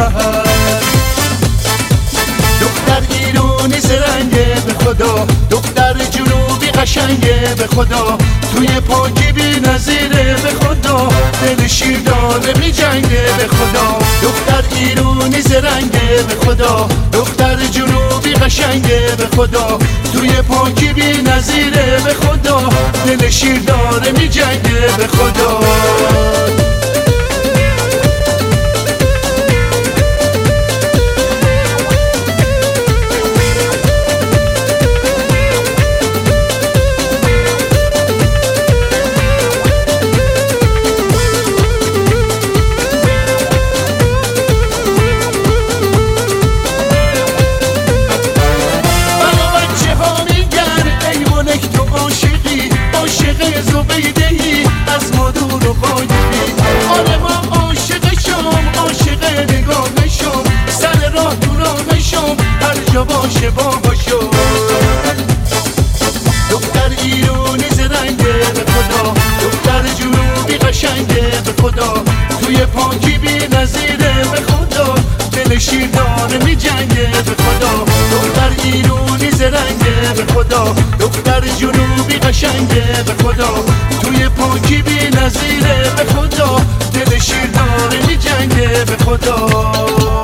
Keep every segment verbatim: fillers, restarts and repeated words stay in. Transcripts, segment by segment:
محل. دختر ایرانی زرنگه به خدا، دختر جنوبی قشنگه به خدا، توی پاکی بی نظیره به خدا، دل شیر داره می جنگه به خدا. دختر ایرانی زرنگه به خدا، دختر جنوبی قشنگه به خدا، توی پاکی بی نظیره به خدا، دل شیر داره می جنگه به خدا. باشه باهاشو دختر ایرانی زرنگه به خدا، دختر جنوبی قشنگه به خدا، توی پاکی بی نظیره به خدا، دل شیر داره می جنگه به خدا. دختر ایرانی زرنگه به خدا، دختر جنوبی قشنگه به خدا، توی پاکی بی نظیره به خدا، دل شیر داره می جنگه به خدا.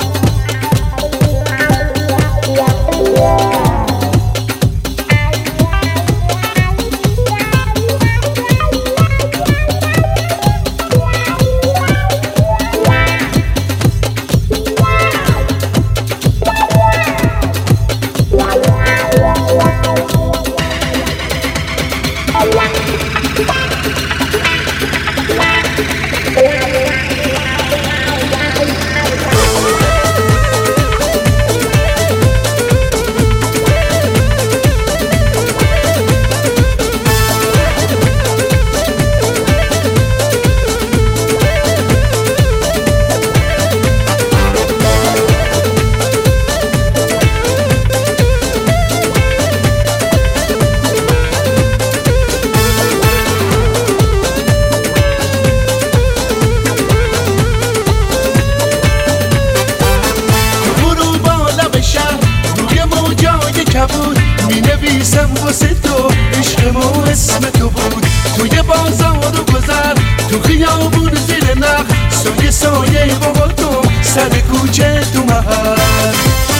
می نویسم واسه تو عشق ما اسم تو بود، توی بازار و گذر تو خیابون زیر نخ، سایه سایه بابا تو سر کوچه تو محل.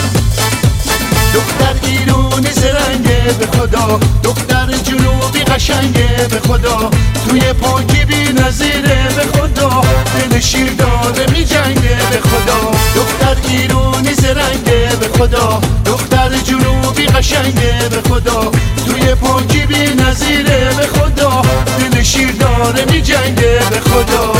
دختر ایرانی زرنگه به خدا، دختر جنوبی قشنگه به خدا، توی پاکی بی نظیره به خدا، دل شیر داره می جنگه به خدا. دختر ایرانی زرنگه به خدا، دختر جنوبی قشنگه به خدا، توی پاکی بی نظیره به خدا، دل شیر داره می جنگه به خدا.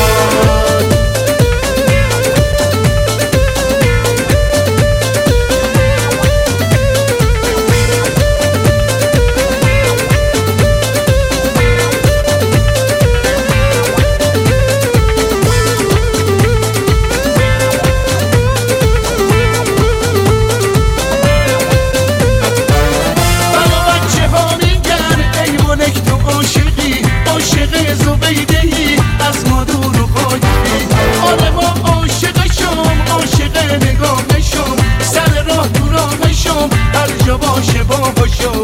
باشه باهاشو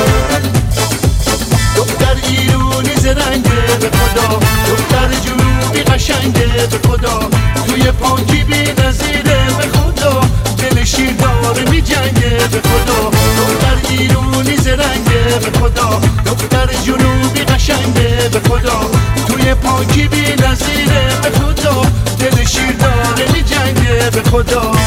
دختر ایرانی زرنگه به خدا، دختر جنوبی قشنگه به خدا، توی پاکی بی نظیره به خدا، دل شیر داره می جنگه به خدا. دختر ایرانی زرنگه به خدا، دختر جنوبی قشنگه به خدا، توی پاکی بی نظیره به خدا، دل شیر داره می جنگه به خدا.